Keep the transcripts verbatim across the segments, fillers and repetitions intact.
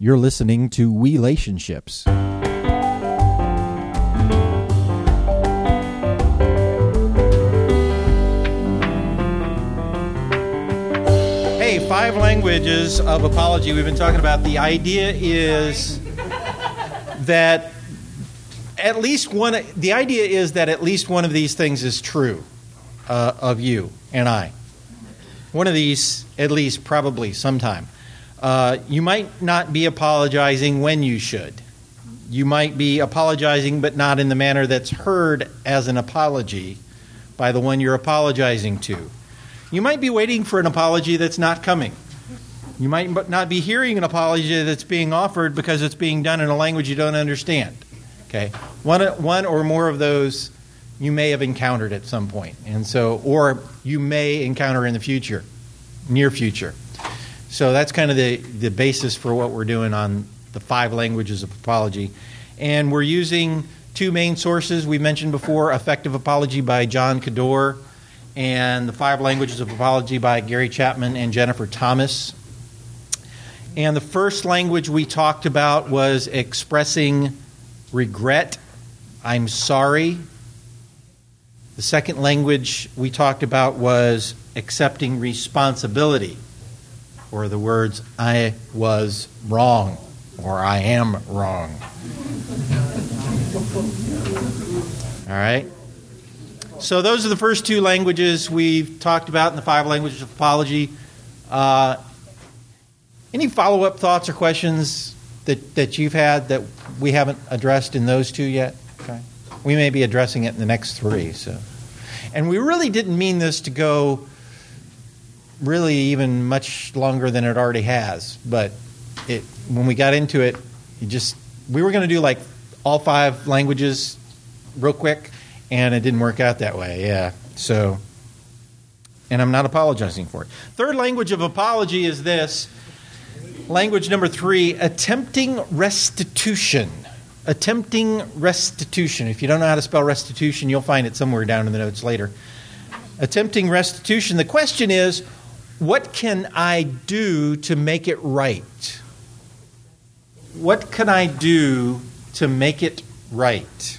You're listening to Relationships. Hey, five languages of apology. We've been talking about. The idea is that at least one, the idea is that at least one of these things is true uh, of you and I. One of these, at least, probably sometime. Uh, you might not be apologizing when you should. You might be apologizing, but not in the manner that's heard as an apology by the one you're apologizing to. You might be waiting for an apology that's not coming. You might not be hearing an apology that's being offered because it's being done in a language you don't understand. Okay, one, one or more of those you may have encountered at some point, and so, or you may encounter in the future, near future. So that's kind of the, the basis for what we're doing on the five languages of apology. And we're using two main sources we mentioned before, Effective Apology by John Cador and The Five Languages of Apology by Gary Chapman and Jennifer Thomas. And the first language we talked about was expressing regret. I'm sorry. The second language we talked about was accepting responsibility, or the words, I was wrong, or I am wrong. All right? So those are the first two languages we've talked about in the five languages of apology. Uh, any follow-up thoughts or questions that, that you've had that we haven't addressed in those two yet? Okay. We may be addressing it in the next three. So, and we really didn't mean this to go really even much longer than it already has. But it, when we got into it, it just we were going to do like all five languages real quick, and it didn't work out that way. Yeah. So, and I'm not apologizing for it. Third language of apology is this. Language number three, attempting restitution. Attempting restitution. If you don't know how to spell restitution, you'll find it somewhere down in the notes later. Attempting restitution. The question is, what can I do to make it right? What can I do to make it right?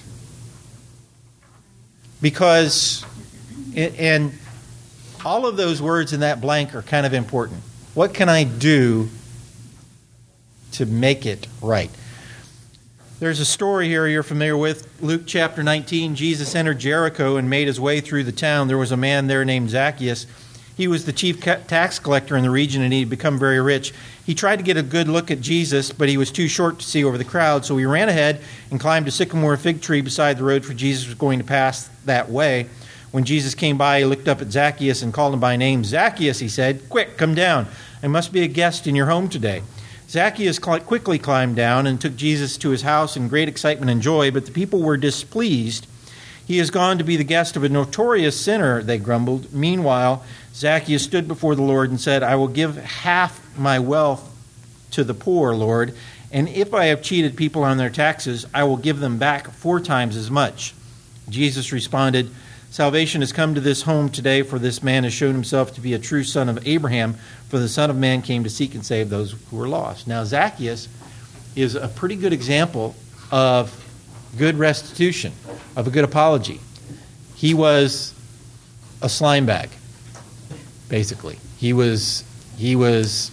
Because, and all of those words in that blank are kind of important. What can I do to make it right? There's a story here you're familiar with. Luke chapter nineteen, Jesus entered Jericho and made his way through the town. There was a man there named Zacchaeus. He was the chief tax collector in the region, and he had become very rich. He tried to get a good look at Jesus, but he was too short to see over the crowd, so he ran ahead and climbed a sycamore fig tree beside the road, for Jesus was going to pass that way. When Jesus came by, he looked up at Zacchaeus and called him by name. Zacchaeus, he said, quick, come down. I must be a guest in your home today. Zacchaeus quickly climbed down and took Jesus to his house in great excitement and joy, but the people were displeased. He has gone to be the guest of a notorious sinner, they grumbled. Meanwhile, Zacchaeus stood before the Lord and said, I will give half my wealth to the poor, Lord, and if I have cheated people on their taxes, I will give them back four times as much. Jesus responded, Salvation has come to this home today, for this man has shown himself to be a true son of Abraham, for the Son of Man came to seek and save those who were lost. Now, Zacchaeus is a pretty good example of good restitution, of a good apology. He was a slime bag, basically. He was, he was,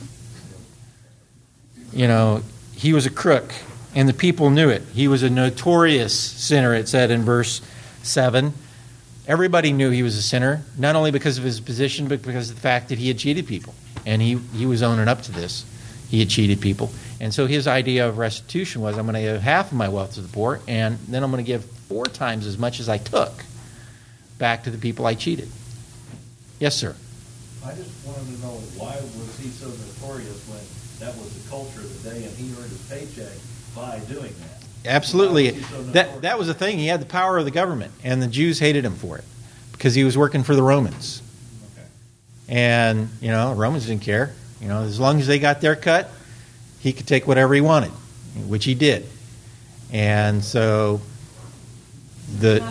you know, he was a crook, and the people knew it. He was a notorious sinner, it said in verse seven. Everybody knew he was a sinner, not only because of his position, but because of the fact that he had cheated people. And he, he was owning up to this. He had cheated people. And so his idea of restitution was, I'm going to give half of my wealth to the poor, and then I'm going to give four times as much as I took back to the people I cheated. Yes, sir? I just wanted to know, why was he so notorious when that was the culture of the day and he earned his paycheck by doing that? Absolutely. So that that was the thing. He had the power of the government, and the Jews hated him for it because he was working for the Romans. Okay. And, you know, Romans didn't care. You know, as long as they got their cut, he could take whatever he wanted, which he did. And so the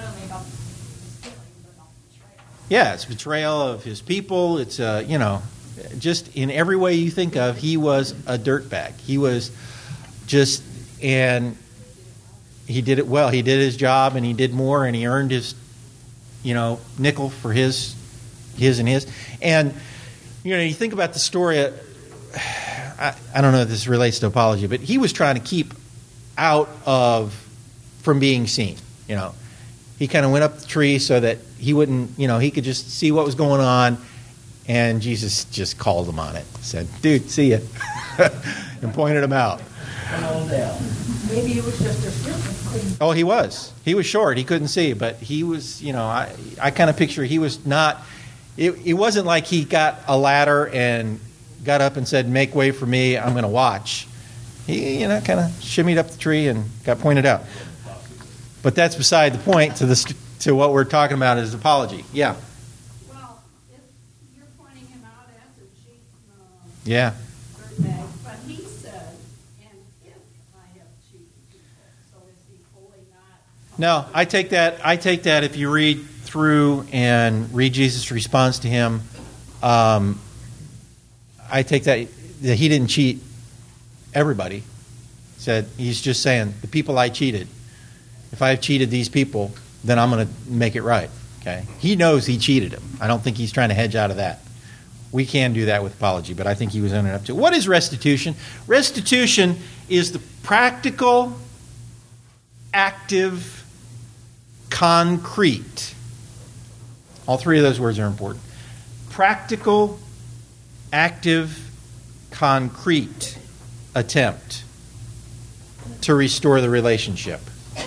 yeah, it's betrayal of his people. It's uh, you know, just in every way you think of, he was a dirtbag. He was just, and he did it well. He did his job, and he did more, and he earned his, you know, nickel for his, his and his. And, you know, you think about the story, uh, I, I don't know if this relates to apology, but he was trying to keep out of, from being seen, you know. He kind of went up the tree so that he wouldn't, you know, he could just see what was going on. And Jesus just called him on it. Said, dude, see ya. And pointed him out. Come on down. Maybe it was just a different. Oh, he was. He was short. He couldn't see. But he was, you know, I, I kind of picture he was not, it, it wasn't like he got a ladder and got up and said, make way for me, I'm going to watch. He, you know, kind of shimmied up the tree and got pointed out. But that's beside the point to this, to what we're talking about is apology. Yeah. Well, if you're pointing him out as a cheap uh, Yeah. dirtbag, but he said, and if I have cheated people, so is he fully not? No, I take that. I take that. If you read through and read Jesus' response to him, um, I take that that he didn't cheat everybody. He said he's just saying the people I cheated. If I've cheated these people, then I'm going to make it right. Okay. He knows he cheated him. I don't think he's trying to hedge out of that. We can do that with apology, but I think he was owning up to it. What is restitution? Restitution is the practical, active, concrete. All three of those words are important. Practical, active, concrete attempt to restore the relationship.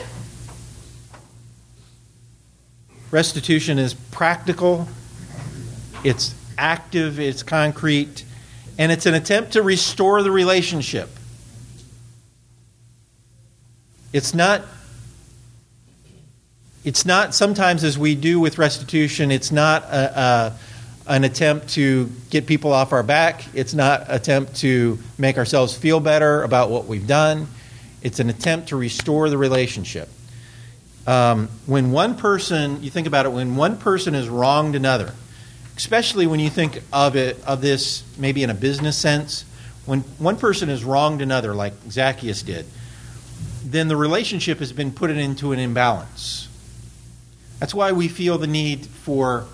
Restitution is practical, it's active, it's concrete, and it's an attempt to restore the relationship. It's not, it's not sometimes as we do with restitution, it's not a, a, an attempt to get people off our back. It's not an attempt to make ourselves feel better about what we've done. It's an attempt to restore the relationship. Um, when one person, you think about it, when one person has wronged another, especially when you think of it, of this maybe in a business sense, when one person has wronged another, like Zacchaeus did, then the relationship has been put into an imbalance. That's why we feel the need for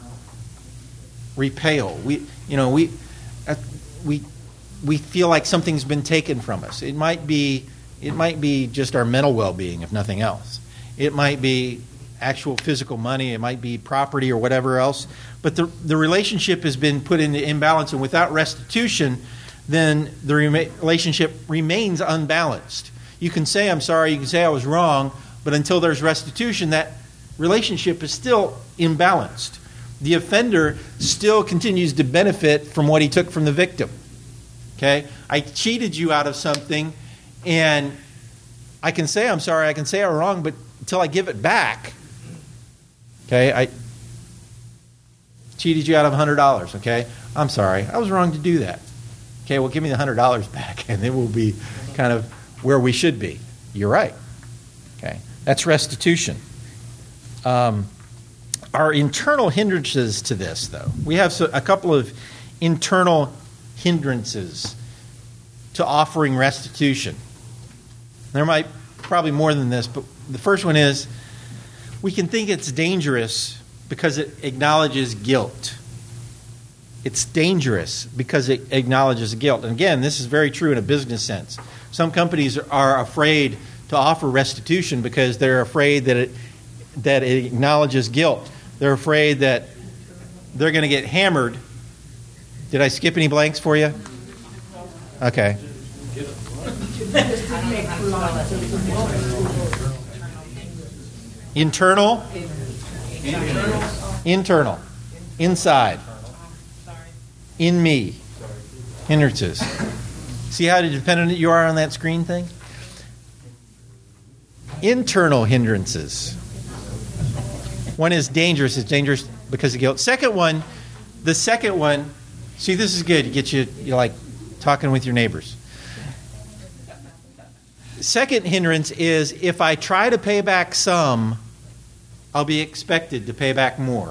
repayal. We, you know, we, uh, we, we feel like something's been taken from us. It might be, it might be just our mental well-being, if nothing else. It might be actual physical money. It might be property or whatever else. But the the relationship has been put into imbalance, and without restitution, then the relationship remains unbalanced. You can say, I'm sorry, you can say I was wrong, but until there's restitution, that relationship is still imbalanced. The offender still continues to benefit from what he took from the victim. Okay? I cheated you out of something, and I can say I'm sorry, I can say I'm wrong, but until I give it back, okay, I cheated you out of one hundred dollars, okay? I'm sorry, I was wrong to do that. Okay, well, give me the one hundred dollars back, and then we'll be kind of where we should be. You're right. Okay, that's restitution. Um, our internal hindrances to this, though, we have so, a couple of internal hindrances to offering restitution. There might probably more than this, but the first one is we can think it's dangerous because it acknowledges guilt. It's dangerous because it acknowledges guilt. And again, this is very true in a business sense. Some companies are afraid to offer restitution because they're afraid that it that it acknowledges guilt. They're afraid that they're going to get hammered. Did I skip any blanks for you? Okay. Internal? Internal. Inside. In me. Hindrances. See how dependent you are on that screen thing? Internal hindrances. One is dangerous. It's dangerous because of guilt. Second one, the second one, see, this is good. It gets you, you're like talking with your neighbors. Second hindrance is if I try to pay back some, I'll be expected to pay back more.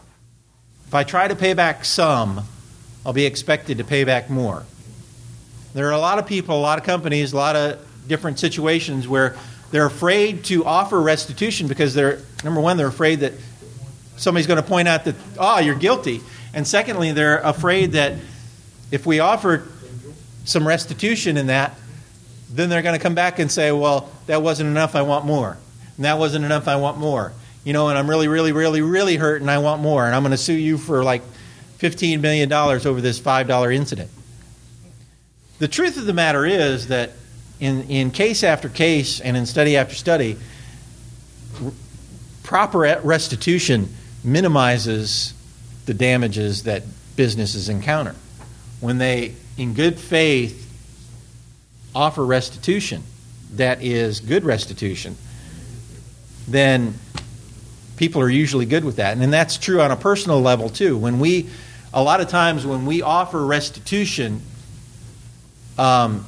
If I try to pay back some, I'll be expected to pay back more. There are a lot of people, a lot of companies, a lot of different situations where they're afraid to offer restitution because they're, number one, they're afraid that somebody's going to point out that, oh, you're guilty. And secondly, they're afraid that if we offer some restitution in that, then they're going to come back and say, well, that wasn't enough, I want more. And that wasn't enough, I want more. You know, and I'm really, really, really, really hurt and I want more. And I'm going to sue you for like fifteen million dollars over this five dollar incident. The truth of the matter is that in, in case after case and in study after study, r- proper restitution minimizes the damages that businesses encounter. When they, in good faith, offer restitution that is good restitution, then people are usually good with that. And that's true on a personal level too. When we, a lot of times when we offer restitution um,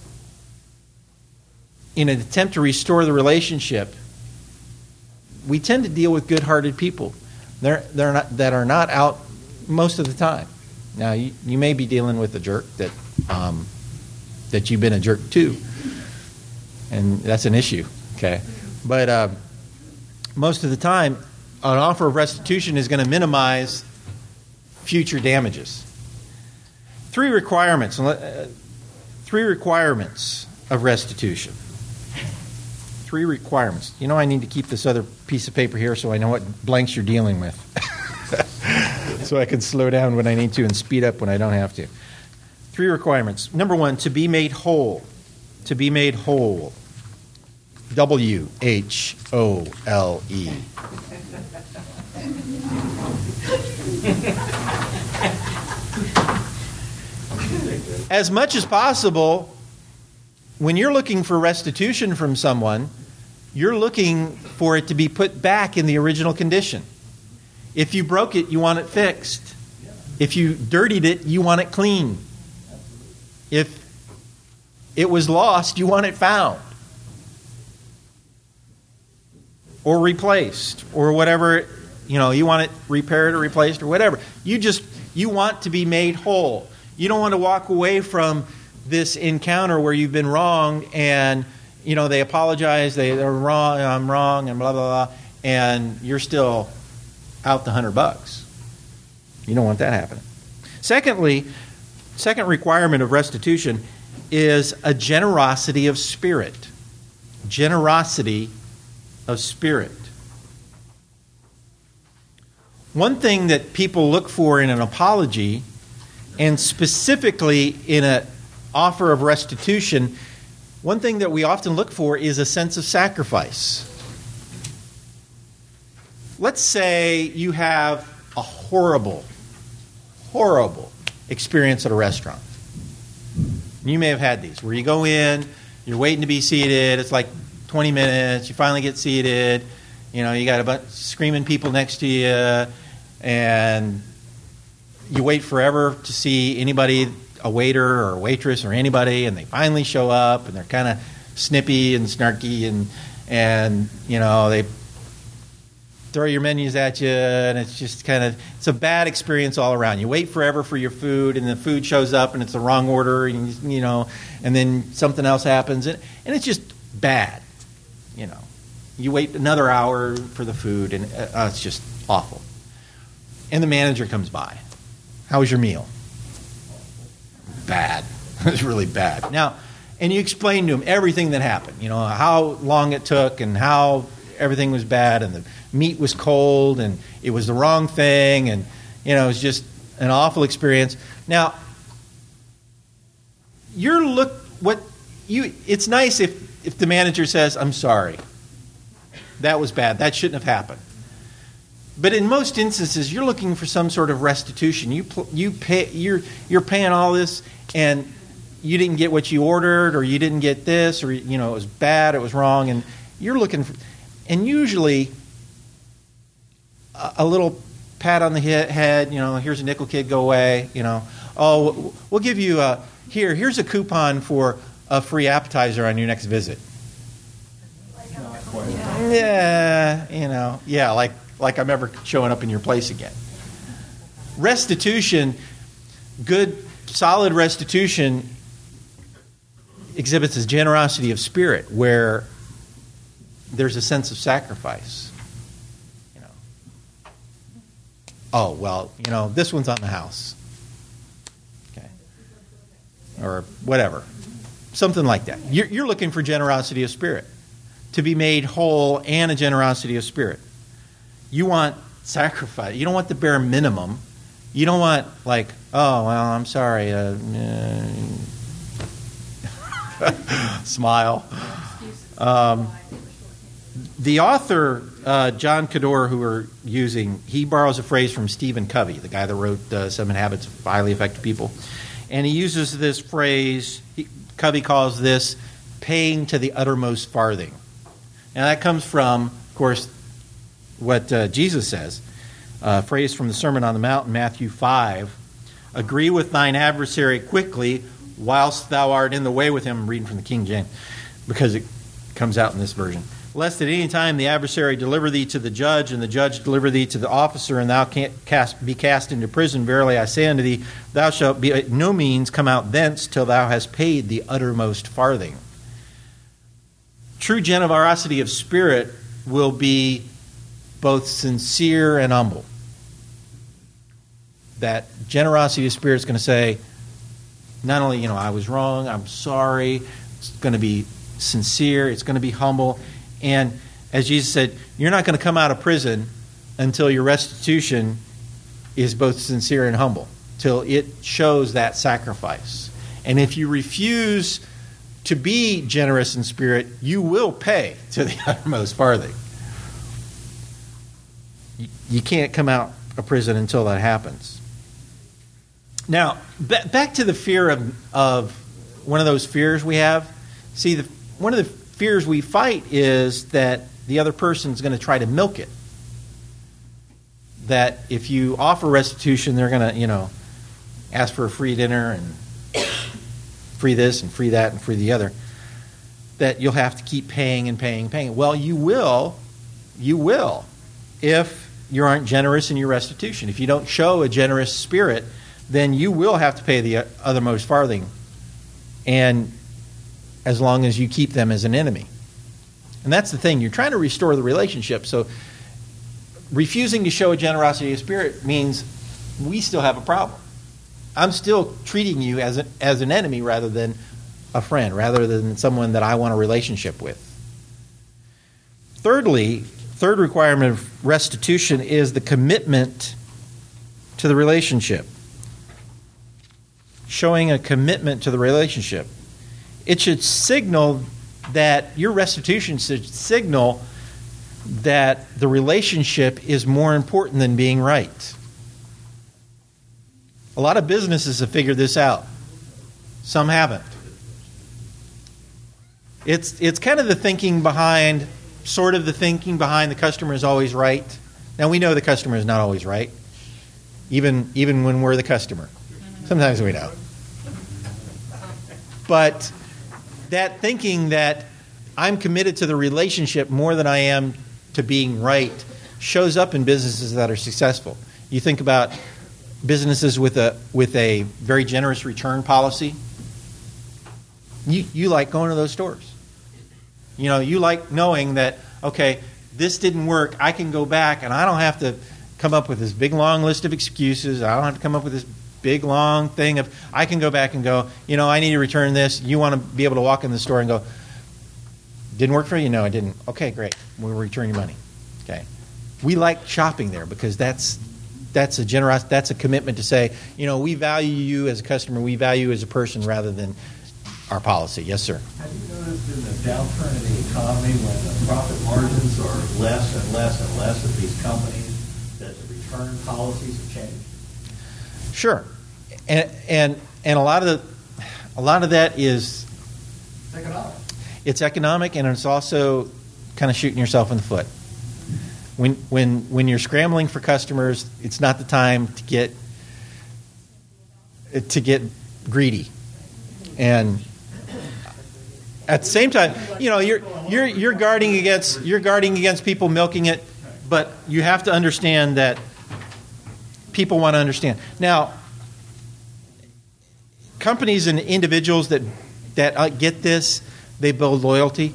in an attempt to restore the relationship, we tend to deal with good-hearted people. They're, they're not, that are not out most of the time. Now, you, you may be dealing with a jerk that um, that you've been a jerk to, and that's an issue, okay? But uh, most of the time, an offer of restitution is going to minimize future damages. Three requirements, uh, three requirements of restitution. Three requirements. You know, I need to keep this other piece of paper here so I know what blanks you're dealing with. So I can slow down when I need to and speed up when I don't have to. Three requirements. Number one, to be made whole. To be made whole. W H O L E. As much as possible, when you're looking for restitution from someone, you're looking for it to be put back in the original condition. If you broke it, you want it fixed. If you dirtied it, you want it clean. If it was lost, you want it found. Or replaced. Or whatever, you know, you want it repaired or replaced or whatever. You just, you want to be made whole. You don't want to walk away from this encounter where you've been wrong and, you know, they apologize, they, they're wrong, I'm wrong, and blah, blah, blah, and you're still out the hundred bucks. You don't want that happening. Secondly, second requirement of restitution is a generosity of spirit. Generosity of spirit. One thing that people look for in an apology, and specifically in an offer of restitution, one thing that we often look for is a sense of sacrifice. Let's say you have a horrible, horrible experience at a restaurant. You may have had these, where you go in, you're waiting to be seated, it's like twenty minutes, you finally get seated, you know, you got a bunch of screaming people next to you, and you wait forever to see anybody, a waiter or a waitress or anybody, and they finally show up, and they're kind of snippy and snarky, and, and you know, they throw your menus at you, and it's just kind of, it's a bad experience all around. You wait forever for your food, and the food shows up, and it's the wrong order, and you know, and then something else happens, and, and it's just bad, you know. You wait another hour for the food, and uh, it's just awful. And the manager comes by. How was your meal? Bad. It was really bad. Now, and you explain to him everything that happened, you know, how long it took and how everything was bad, and the meat was cold, and it was the wrong thing, and, you know, it was just an awful experience. Now, you're look what you. It's nice if if the manager says, "I'm sorry, that was bad. That shouldn't have happened." But in most instances, you're looking for some sort of restitution. You you pay you're you're paying all this, and you didn't get what you ordered, or you didn't get this, or you know it was bad, it was wrong, and you're looking for. And usually, a, a little pat on the head, you know, here's a nickel, kid, go away, you know. Oh, we'll give you a here. Here's a coupon for a free appetizer on your next visit. Yeah, you know, yeah, like. like I'm ever showing up in your place again. Restitution, good, solid restitution exhibits a generosity of spirit where there's a sense of sacrifice. You know, oh well, you know, this one's on the house, okay, or whatever, something like that. You're, you're looking for generosity of spirit, to be made whole, and a generosity of spirit. You want sacrifice. You don't want the bare minimum. You don't want like, oh well, I'm sorry. Uh, uh, smile. Um, the author, uh, John Cador, who we're using, he borrows a phrase from Stephen Covey, the guy that wrote uh, Seven Habits of Highly Effective People. And he uses this phrase, he, Covey calls this paying to the uttermost farthing. Now that comes from, of course, what uh, Jesus says. A phrase from the Sermon on the Mount in Matthew five. Agree with thine adversary quickly whilst thou art in the way with him. I'm reading from the King James because it comes out in this version. Lest at any time the adversary deliver thee to the judge, and the judge deliver thee to the officer, and thou can't cast, be cast into prison. Verily I say unto thee, thou shalt be at no means come out thence till thou hast paid the uttermost farthing. True generosity of spirit will be both sincere and humble. That generosity of spirit is going to say, not only, you know, I was wrong, I'm sorry. It's going to be sincere. It's going to be humble. And as Jesus said, you're not going to come out of prison until your restitution is both sincere and humble, till it shows that sacrifice. And if you refuse to be generous in spirit, you will pay to the uttermost farthing. You, you can't come out of prison until that happens. Now, b- back to the fear of, of one of those fears we have. See, the, one of the fears we fight is that the other person's going to try to milk it. That if you offer restitution, they're going to, you know, ask for a free dinner and free this and free that and free the other. That you'll have to keep paying and paying and paying. Well, you will, you will, if you aren't generous in your restitution. If you don't show a generous spirit, then you will have to pay the othermost farthing, and as long as you keep them as an enemy. And that's the thing. You're trying to restore the relationship. So refusing to show a generosity of spirit means we still have a problem. I'm still treating you as, a, as an enemy rather than a friend, rather than someone that I want a relationship with. Thirdly, third requirement of restitution is the commitment to the relationship. Showing a commitment to the relationship. It should signal that your restitution should signal that the relationship is more important than being right. A lot of businesses have figured this out. Some haven't. It's it's kind of the thinking behind, sort of the thinking behind the customer is always right. Now we know the customer is not always right, even even when we're the customer. Sometimes we know. But that thinking that I'm committed to the relationship more than I am to being right shows up in businesses that are successful. You think about businesses with a with a very generous return policy. You you like going to those stores. You know, you like knowing that, okay, this didn't work. I can go back and I don't have to come up with this big long list of excuses. I don't have to come up with this big long thing of, I can go back and go, you know, I need to return this. You want to be able to walk in the store and go, didn't work for you? No, it didn't. Okay, great. We'll return your money. Okay. We like shopping there because that's that's a generous, that's a commitment to say, you know, we value you as a customer, we value you as a person rather than our policy. Yes, sir. Have you noticed in the downturn in the economy when the profit margins are less and less and less of these companies that the return policies have changed? Sure. And and and a lot of the, a lot of that is It's economic. It's economic, and it's also kind of shooting yourself in the foot. When when when you're scrambling for customers, it's not the time to get to get greedy. And at the same time, you know, you're you're you're guarding against you're guarding against people milking it, but you have to understand that people want to understand. Now, companies and individuals that that uh, get this, they build loyalty.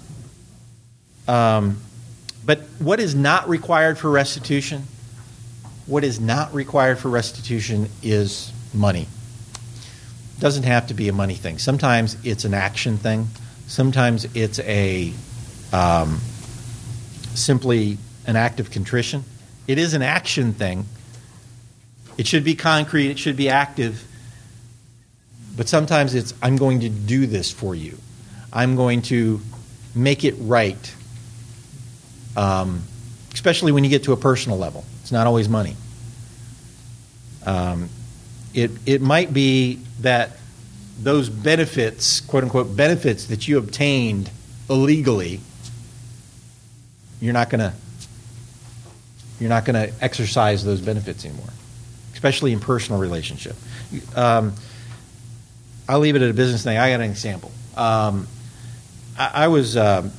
Um, but what is not required for restitution? What is not required for restitution is money. It doesn't have to be a money thing. Sometimes it's an action thing. Sometimes it's a um, simply an act of contrition. It is an action thing. It should be concrete. It should be active. But sometimes it's, I'm going to do this for you. I'm going to make it right. Um, especially when you get to a personal level. It's not always money. Um, it it might be that those benefits, quote unquote benefits that you obtained illegally, you're not gonna you're not gonna exercise those benefits anymore, especially in personal relationship. Um, I'll leave it at a business thing. I got an example. Um, I, I was. Um,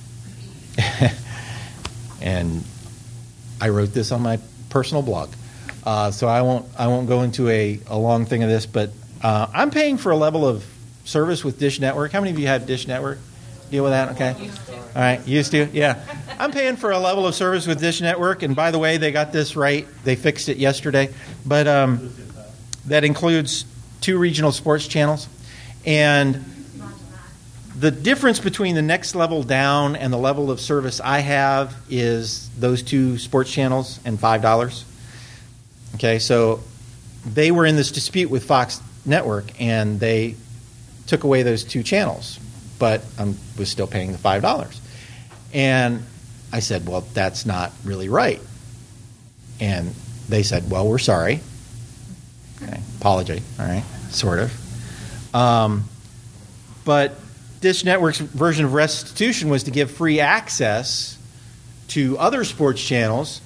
And I wrote this on my personal blog, uh, so I won't I won't go into a, a long thing of this. But uh, I'm paying for a level of service with Dish Network. How many of you have Dish Network? Deal with that, okay? All right, used to, yeah. I'm paying for a level of service with Dish Network, and by the way, they got this right. They fixed it yesterday, but um, that includes two regional sports channels, and the difference between the next level down and the level of service I have is those two sports channels and five dollars. Okay, so they were in this dispute with Fox Network, and they took away those two channels, but I was still paying the five dollars. And I said, well, that's not really right. And they said, well, we're sorry. Okay, apology, all right, sort of. Um, but Dish Network's version of restitution was to give free access to other sports channels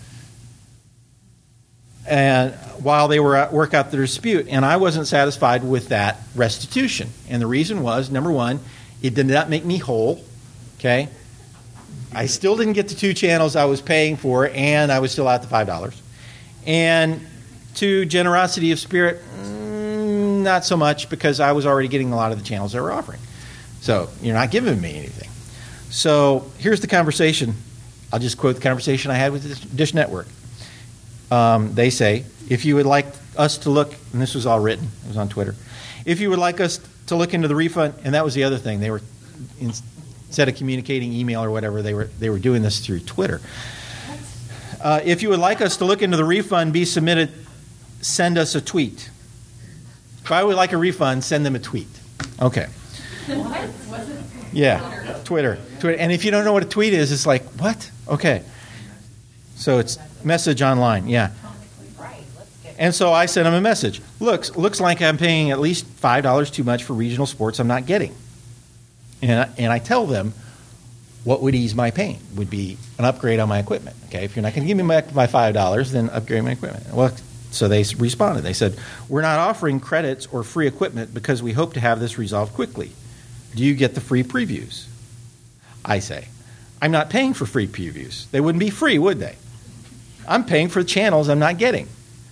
and while they were at work out the dispute. And I wasn't satisfied with that restitution. And the reason was, number one, it did not make me whole. Okay? I still didn't get the two channels I was paying for, and I was still out the five dollars. And two, generosity of spirit, mm, not so much, because I was already getting a lot of the channels they were offering. So you're not giving me anything. So here's the conversation. I'll just quote the conversation I had with Dish Network. Um, they say, if you would like us to look, and this was all written, it was on Twitter, if you would like us to look into the refund, and that was the other thing, they were, instead of communicating email or whatever, they were they were doing this through Twitter. Uh, if you would like us to look into the refund, be submitted, send us a tweet. If I would like a refund, send them a tweet. Okay. What? Was it? Yeah, Twitter. Twitter. And if you don't know what a tweet is, it's like, what? Okay. So it's message online, yeah. And so I sent him a message. Looks looks like I'm paying at least five dollars too much for regional sports I'm not getting. And I, and I tell them what would ease my pain would be an upgrade on my equipment. Okay, if you're not going to give me my, my five dollars, then upgrade my equipment. Well, so they responded. They said, we're not offering credits or free equipment because we hope to have this resolved quickly. Do you get the free previews? I say, I'm not paying for free previews. They wouldn't be free, would they? I'm paying for channels I'm not getting.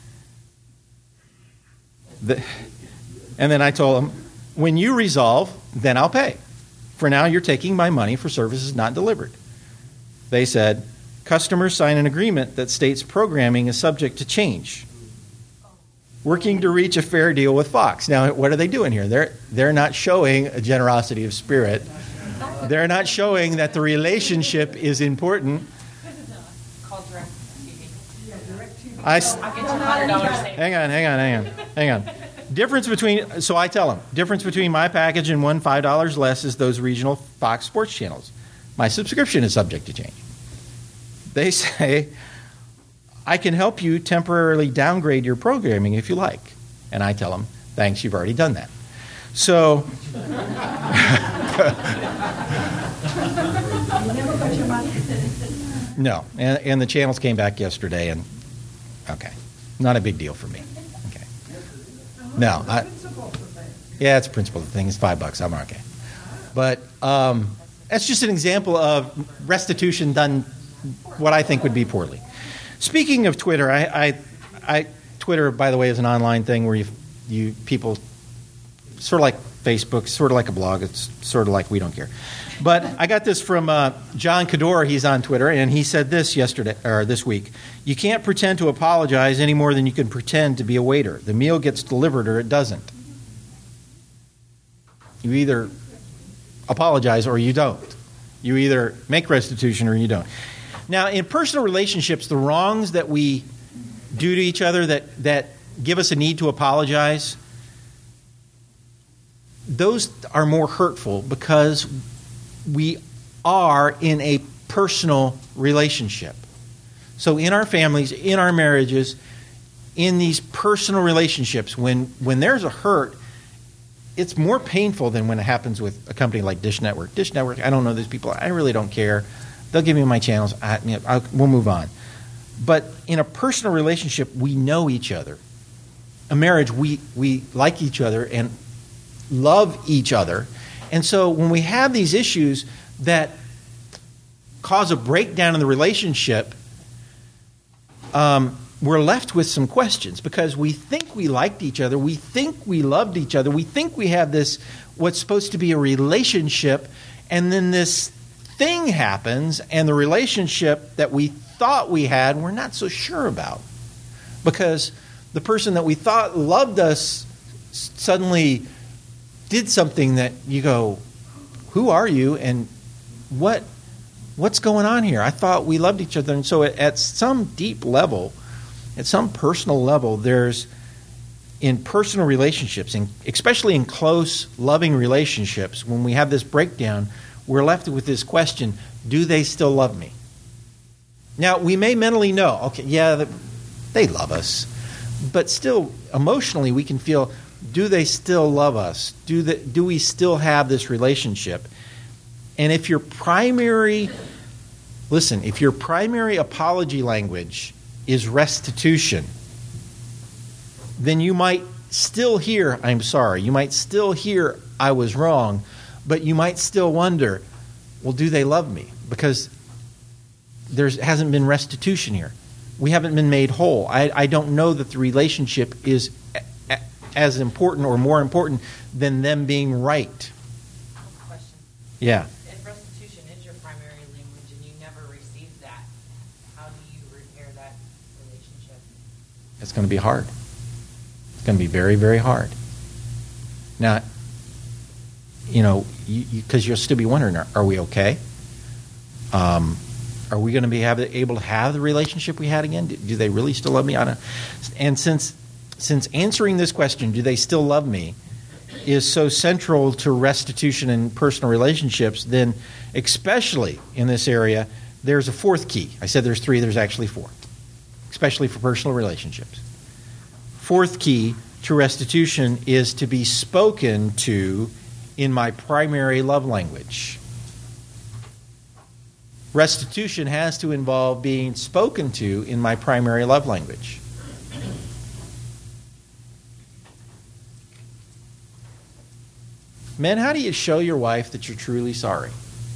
The, and then I told them, when you resolve, then I'll pay. For now, you're taking my money for services not delivered. They said, customers sign an agreement that states programming is subject to change. Working to reach a fair deal with Fox. Now, what are they doing here? They're they're not showing a generosity of spirit. They're not showing that the relationship is important. Call DirecTV. I, I'll get you one hundred dollars savings. hang on, hang on, hang on, hang on. Difference between, so I tell them, difference between my package and one five dollars less is those regional Fox sports channels. My subscription is subject to change. They say, I can help you temporarily downgrade your programming if you like. And I tell them, thanks, you've already done that. So, no. And, and the channels came back yesterday, and okay, not a big deal for me. Okay. No. I, yeah, it's a principle thing. It's five bucks. I'm okay. But um, that's just an example of restitution done what I think would be poorly. Speaking of Twitter, I, I, I Twitter, by the way, is an online thing where you, you people, sort of like Facebook, sort of like a blog. It's sort of like We Don't Care. But I got this from uh, John Cador. He's on Twitter, and he said this yesterday or this week. You can't pretend to apologize any more than you can pretend to be a waiter. The meal gets delivered or it doesn't. You either apologize or you don't. You either make restitution or you don't. Now, in personal relationships, the wrongs that we do to each other that, that give us a need to apologize, those are more hurtful because we are in a personal relationship. So in our families, in our marriages, in these personal relationships, when, when there's a hurt, it's more painful than when it happens with a company like Dish Network. Dish Network, I don't know these people. I really don't care. They'll give me my channels. I, you know, I'll, we'll move on. But in a personal relationship, we know each other. A marriage, we, we like each other and love each other. And so when we have these issues that cause a breakdown in the relationship, um, we're left with some questions because we think we liked each other. We think we loved each other. We think we have this, what's supposed to be a relationship, and then this thing happens and the relationship that we thought we had, we're not so sure about. Because the person that we thought loved us suddenly did something that you go, who are you and what what's going on here? I thought we loved each other. And so at some deep level, at some personal level, there's, in personal relationships, and especially in close, loving relationships, when we have this breakdown, we're left with this question, do they still love me? Now, we may mentally know, okay, yeah, they love us. But still, emotionally, we can feel, do they still love us? Do the, do we still have this relationship? And if your primary, listen, if your primary apology language is restitution, then you might still hear, I'm sorry. You might still hear, I was wrong. But you might still wonder, well, do they love me? Because there hasn't been restitution here. We haven't been made whole. I, I don't know that the relationship is a, a, as important or more important than them being right. Question. Yeah. If restitution is your primary language and you never received that, how do you repair that relationship? It's going to be hard. It's going to be very, very hard. Now, you know, because you, you, you'll still be wondering, are, are we okay? Um, are we going to be have, able to have the relationship we had again? Do, do they really still love me? I don't. And since since answering this question, do they still love me, is so central to restitution in personal relationships, then especially in this area, there's a fourth key. I said there's three, there's actually four, especially for personal relationships. Fourth key to restitution is to be spoken to in my primary love language. Restitution has to involve being spoken to in my primary love language. Men, how do you show your wife that you're truly sorry?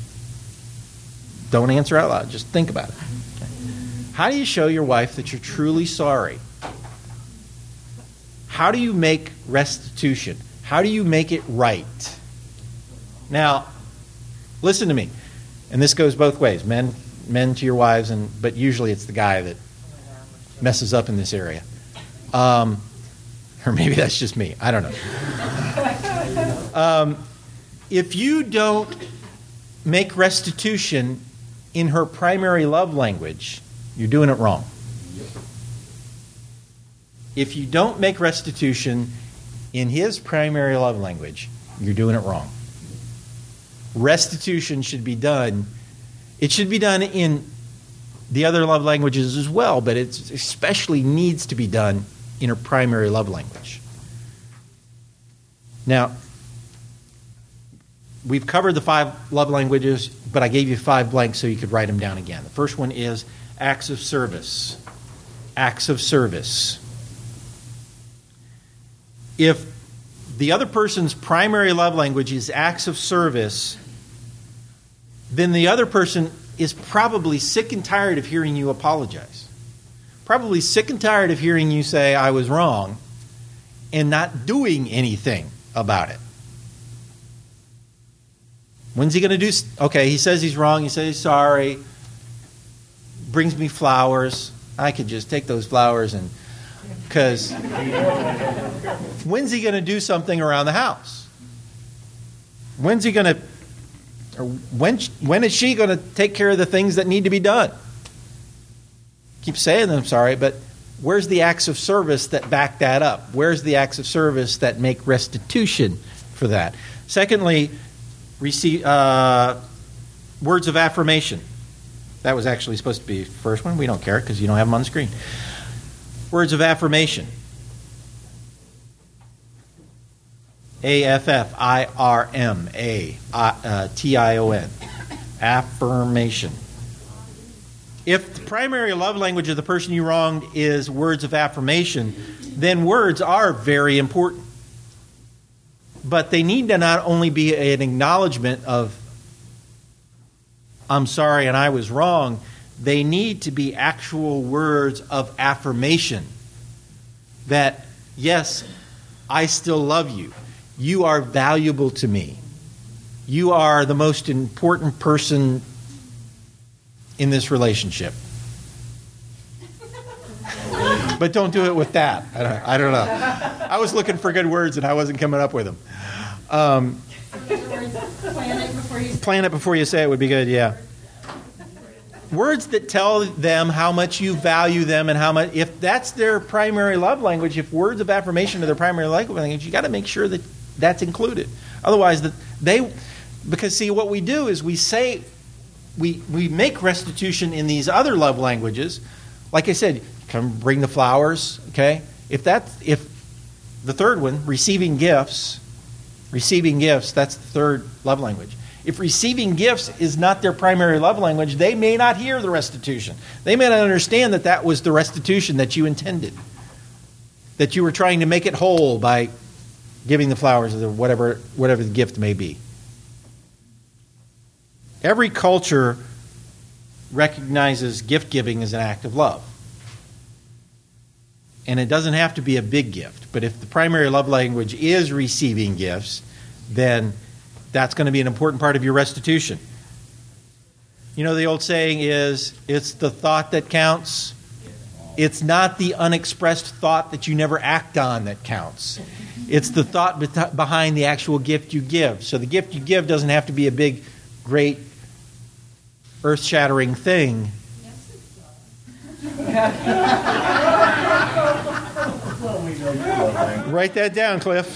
Don't answer out loud. Just think about it. Okay. How do you show your wife that you're truly sorry? How do you make restitution? How do you make it right? Now, listen to me. And this goes both ways. Men men to your wives, and but usually it's the guy that messes up in this area. Um, or maybe that's just me. I don't know. Um, if you don't make restitution in her primary love language, you're doing it wrong. If you don't make restitution in his primary love language, you're doing it wrong. Restitution should be done. It should be done in the other love languages as well, but it especially needs to be done in her primary love language. Now, we've covered the five love languages, but I gave you five blanks so you could write them down again. The first one is acts of service. Acts of service. If the other person's primary love language is acts of service, then the other person is probably sick and tired of hearing you apologize. Probably sick and tired of hearing you say, I was wrong, and not doing anything about it. When's he going to do? Okay, he says he's wrong. He says he's sorry. Brings me flowers. I could just take those flowers and, because when's he going to do something around the house? When's he going to, or when, when is she going to take care of the things that need to be done? Keep saying I'm sorry, but where's the acts of service that back that up? Where's the acts of service that make restitution for that? Secondly, receive uh, words of affirmation. That was actually supposed to be the first one. We don't care because you don't have them on the screen. Words of affirmation. A F F I R M A T I O N. Affirmation. If the primary love language of the person you wronged is words of affirmation, then words are very important. But they need to not only be an acknowledgement of, I'm sorry and I was wrong, they need to be actual words of affirmation. That, yes, I still love you. You are valuable to me. You are the most important person in this relationship. But don't do it with that. I don't, I don't know. I was looking for good words and I wasn't coming up with them. Um, Plan it before you plan it before you say it would be good, yeah. Words that tell them how much you value them and how much, if that's their primary love language, if words of affirmation are their primary love language, you got to make sure that that's included. Otherwise, that they, because see, what we do is we say, we we make restitution in these other love languages. Like I said, come bring the flowers, okay? If that's, if the third one, receiving gifts, receiving gifts, that's the third love language. If receiving gifts is not their primary love language, they may not hear the restitution. They may not understand that that was the restitution that you intended, that you were trying to make it whole by giving the flowers or whatever, whatever the gift may be. Every culture recognizes gift giving as an act of love. And it doesn't have to be a big gift. But if the primary love language is receiving gifts, then that's going to be an important part of your restitution. You know, the old saying is, it's the thought that counts. It's not the unexpressed thought that you never act on that counts. It's the thought be- behind the actual gift you give. So the gift you give doesn't have to be a big, great, earth-shattering thing. Write that down, Cliff.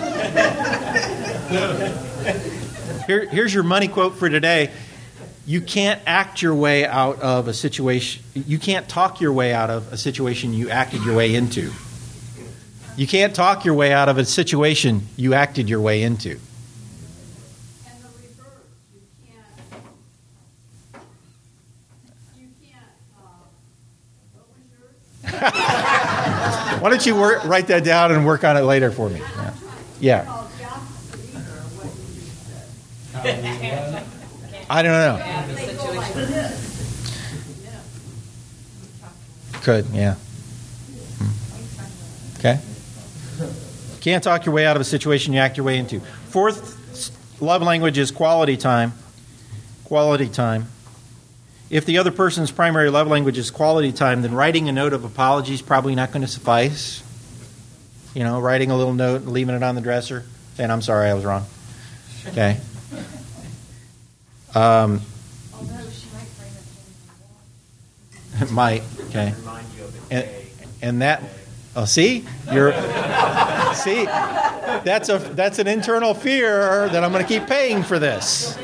Here, here's your money quote for today. You can't act your way out of a situation. You can't talk your way out of a situation you acted your way into. You can't talk your way out of a situation you acted your way into. and the reverse. You can't. You can't. Uh, what was yours? Why don't you work, write that down and work on it later for me? Yeah. Yeah. Called the opposite either of what you just said. I don't know. Yeah, the They go situation. like this. Yeah. Could, yeah. Okay. Can't talk your way out of a situation you act your way into. Fourth love language is quality time. Quality time. If the other person's primary love language is quality time, then writing a note of apology is probably not going to suffice. You know, writing a little note and leaving it on the dresser, saying, I'm sorry, I was wrong. Okay. Um, Although she might bring it it might, okay. Remind you of it. And, and that, oh, see, you're, see, that's a that's an internal fear that I'm going to keep paying for this.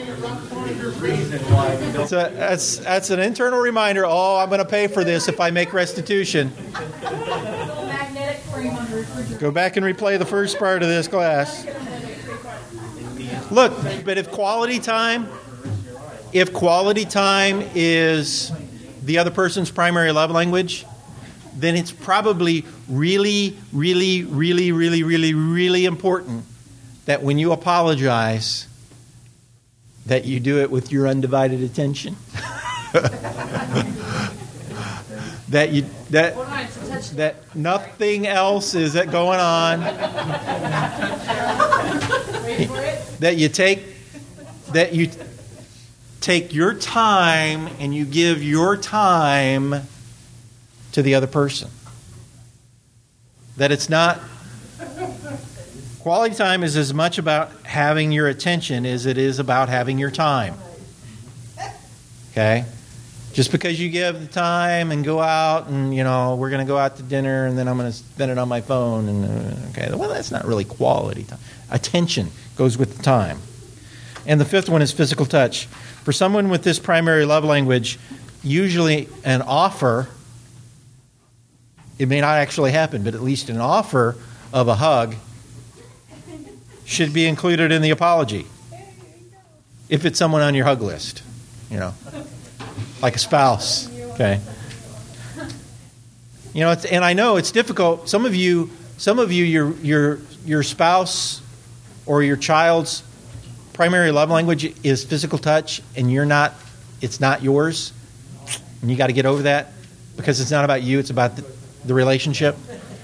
So that's that's an internal reminder. Oh, I'm going to pay for this if I make restitution. Magnetic frame on the refrigerator. Go back and replay the first part of this class. Look, but if quality time, if quality time is the other person's primary love language, then it's probably really, really, really, really, really, really important that when you apologize, that you do it with your undivided attention. that you that that nothing else is that going on. That you take that you take your time and you give your time to the other person. That it's not... Quality time is as much about having your attention as it is about having your time. Okay? Just because you give the time and go out and, you know, we're going to go out to dinner and then I'm going to spend it on my phone. And uh, okay, well, that's not really quality time. Attention goes with the time. And the fifth one is physical touch. For someone with this primary love language, usually an offer, it may not actually happen, but at least an offer of a hug should be included in the apology. If it's someone on your hug list, you know, like a spouse, okay. You know, it's, and I know it's difficult. Some of you, some of you, your your your spouse or your child's primary love language is physical touch, and you're not. It's not yours, and you got to get over that because it's not about you. It's about the, the relationship.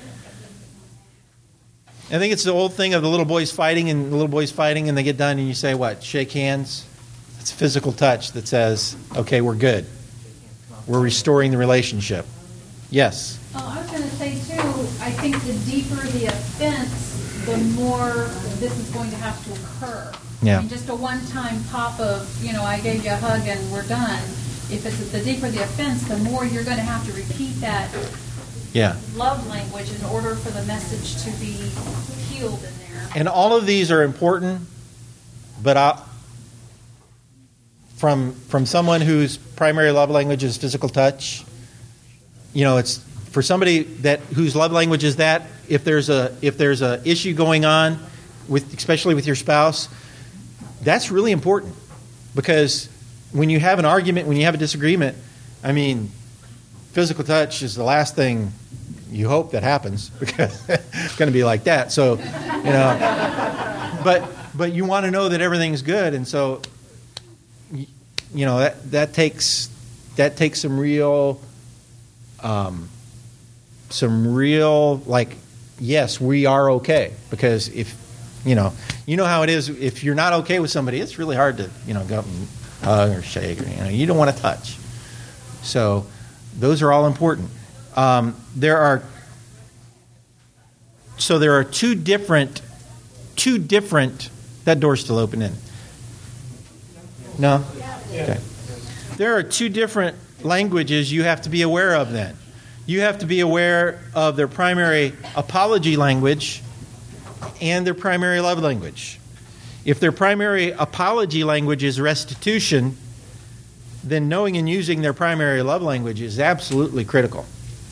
I think it's the old thing of the little boys fighting, and the little boys fighting, and they get done, and you say, what? Shake hands? It's physical touch that says, okay, we're good. We're restoring the relationship. Yes? Oh, I was going to say, too, I think the deeper the offense, the more this is going to have to occur. Yeah. I mean, just a one-time pop of, you know, I gave you a hug and we're done. If it's the deeper the offense, the more you're going to have to repeat that Yeah. love language in order for the message to be healed in there. And all of these are important, but I, from from someone whose primary love language is physical touch, you know, it's for somebody that whose love language is that. If there's a if there's a issue going on with, especially with your spouse, that's really important because when you have an argument, when you have a disagreement, I mean, physical touch is the last thing you hope that happens because it's going to be like that. So, you know, but but you want to know that everything's good, and so you know that that takes that takes some real, um, some real like yes, we are okay because if you know you know how it is if you're not okay with somebody, it's really hard to you know go up and hug or shake or you know you don't want to touch. So. Those are all important. Um, there are so there are two different two different that door's still open in. No? Okay. There are two different languages you have to be aware of then. You have to be aware of their primary apology language and their primary love language. If their primary apology language is restitution, then knowing and using their primary love language is absolutely critical.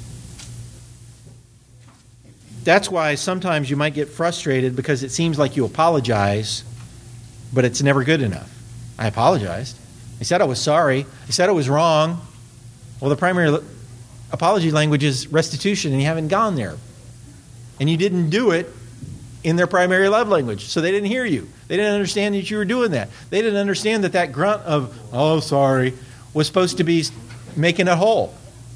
That's why sometimes you might get frustrated because it seems like you apologize, but it's never good enough. I apologized. I said I was sorry. I said I was wrong. Well, the primary apology language is restitution, and you haven't gone there. And you didn't do it in their primary love language, so they didn't hear you. They didn't understand that you were doing that. They didn't understand that that grunt of, oh, sorry, was supposed to be making it whole.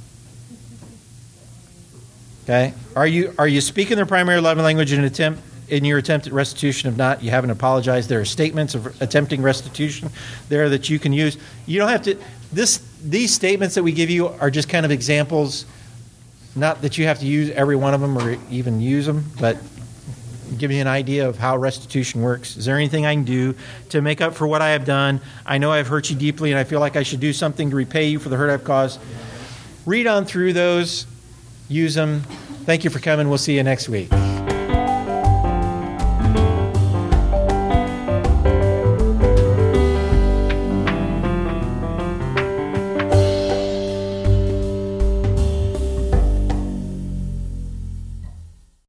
Okay? Are you are you speaking their primary love language in an attempt in your attempt at restitution? If not, you haven't apologized. There are statements of attempting restitution there that you can use. You don't have to this these statements that we give you are just kind of examples, not that you have to use every one of them or even use them, but give me an idea of how restitution works. Is there anything I can do to make up for what I have done? I know I've hurt you deeply and I feel like I should do something to repay you for the hurt I've caused. Read on through those. Use them. Thank you for coming. We'll see you next week.